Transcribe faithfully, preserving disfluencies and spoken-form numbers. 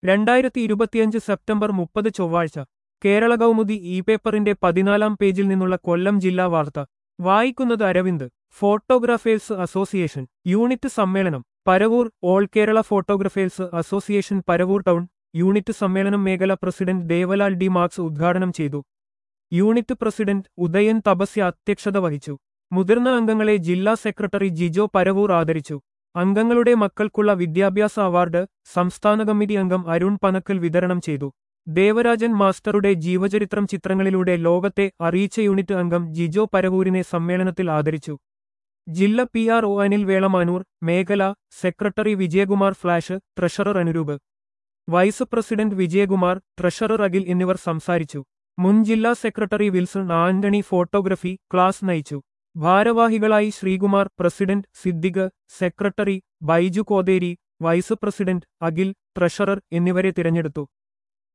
രണ്ടായിരത്തി ഇരുപത്തിയഞ്ച് സെപ്റ്റംബർ മുപ്പത് ചൊവ്വാഴ്ച കേരള കൗമുദി ഇ പേപ്പറിന്റെ പതിനാലാം പേജിൽ നിന്നുള്ള കൊല്ലം ജില്ലാ വാർത്ത വായിക്കുന്നത് അരവിന്ദ്. ഫോട്ടോഗ്രാഫേഴ്സ് അസോസിയേഷൻ യൂണിറ്റ് സമ്മേളനം Paravur. All Kerala photographers association Paravur town unit സമ്മേളനം മേഖല പ്രസിഡന്റ് ദേവലാൽ ഡി മാർക്സ് ഉദ്ഘാടനം ചെയ്തു. യൂണിറ്റ് പ്രസിഡന്റ് ഉദയൻ തപസ്യ അധ്യക്ഷത വഹിച്ചു. മുതിർന്ന അംഗങ്ങളെ ജില്ലാ സെക്രട്ടറി ജിജോ പരവൂർ ആദരിച്ചു. അംഗങ്ങളുടെ മക്കൾക്കുള്ള വിദ്യാഭ്യാസ അവാർഡ് സംസ്ഥാന കമ്മിറ്റി അംഗം അരുൺ പനക്കൽ വിതരണം ചെയ്തു. ദേവരാജൻ മാസ്റ്ററുടെ ജീവചരിത്രം ചിത്രങ്ങളിലൂടെ ലോകത്തെ അറിയിച്ച യൂണിറ്റ് അംഗം ജിജോ പരവൂരിനെ സമ്മേളനത്തിൽ ആദരിച്ചു. ജില്ല P R O Anil Velamanoor, മേഖല secretary Vijayakumar flash, treasurer Anuroop, vice president Vijayakumar, treasurer Akhil എന്നിവർ സംസാരിച്ചു. മുൻ ജില്ലാ secretary Wilson Antony photography class നയിച്ചു. ഭാരവാഹികളായി Sreekumar, president Siddique, secretary Baiju Kotheri, vice president Akhil, treasurer എന്നിവരെ തിരഞ്ഞെടുത്തു.